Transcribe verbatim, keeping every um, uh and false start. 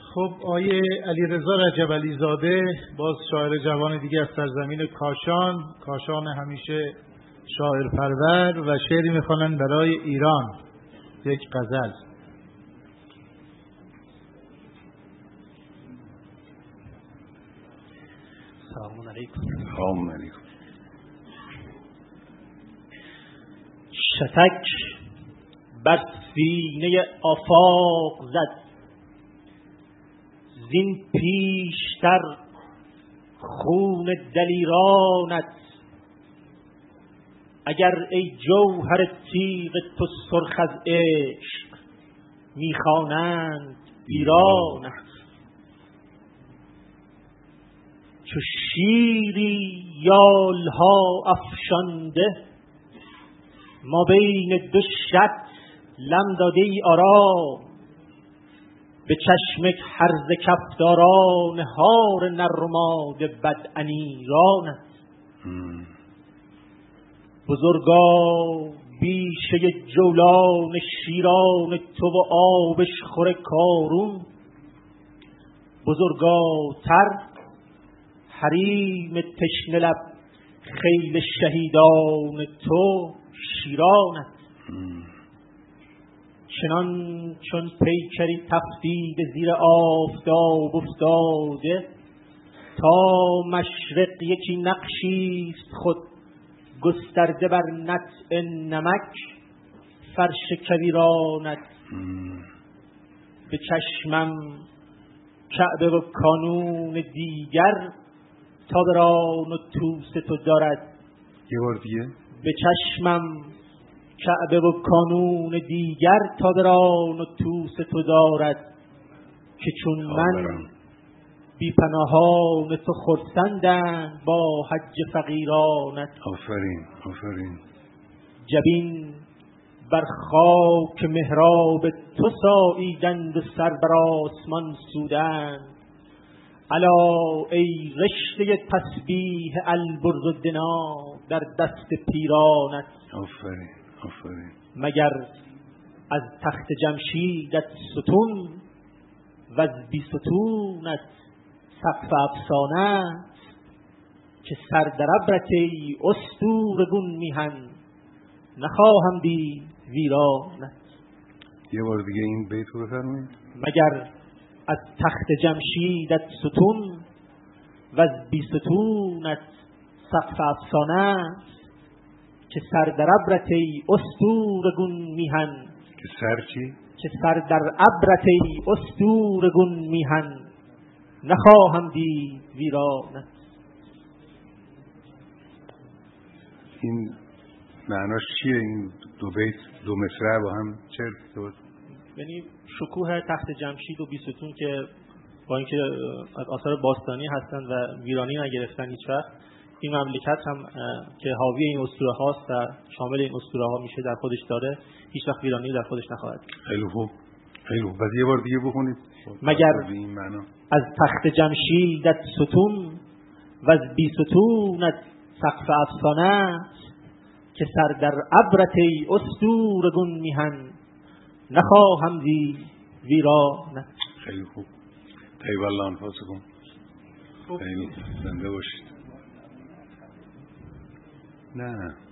خب آیه علیرضا رجبعلی زاده، باز شاعر جوان دیگه از سرزمین کاشان، کاشان همیشه شاعر پرور، و شعری میخوانند برای ایران، یک غزل. سلام علیکم. سلام علیکم. شتک بر سینه آفاق زد، زین پیشتر خون دلیرانت. اگر ای جوهر تیغ تو سرخ از عشق، میخوانند ایرانت. چو شیری یالها افشانده، ما بین دو شط لم داده ای آرام. به چشم هرزه کفداران هار نرماد بدعنیرانت. بزرگا بیشه جولان شیران تو و آبش خور کارون. بزرگاتر حریم تشنه لب خیل شهیدان تو شیرانت. چنان چون پیکری تفدیده زیر آفتاب افتاده، تا مشرق یکی نقشیست خود گسترده بر نطع نمک فرش کویرانت. به چشمم کعبه و کانون دیگر، تابران و توس تو دارد. یه بار دیگه. به چشمم کعبه و کانون دیگر، تابران و توس تو دارد. که چون من بی پناهان تو خرسندند با حج فقیرانت. آفرین آفرین. جبین بر خاک محراب تو ساییدند و سر بر آسمان سودند. الا ای رشته تسبیح البرز و دنا در دست پیرانت. آفرین آفرین. مگر از تخت جمشیدت ستون، و از بی ستونت سقف افسانه. که سر در ابرت ای استور گون میهن، نخواهم دید ویرانت. یه بار دیگه این بیت رو بفرمایید. مگر از تخت جمشیدت ستون، و از بی ستونت سقف افسانه. که سر در ابرت ای استور گون میهن. که سر چی؟ که سر در ابرت ای استور گون میهن، نخواهم دید ویرانت. این معناش چیه این دو بیت دو مصرع با هم چه ارتباط؟ یعنی شکوه تخت جمشید و بیستون که با اینکه از آثار باستانی هستند و ویرانی نگرفتن هیچ وقت، این مملکت هم که حاوی این اسطوره هاست و شامل این اسطوره ها میشه در خودش داره، هیچ وقت ویرانی در خودش نخواهد. خیلی خوب خیلی خوب. بعد یه بار دیگه بخونید. مگر از تخت جمشیدت ستون، و از بی ستونت سقف افسانه. که سر در ابرت ای استور گون میهن، نخواهم دید ویرانت. خیلی خوب. طیب الله انفاسکم. خیلی زنده باشید. نه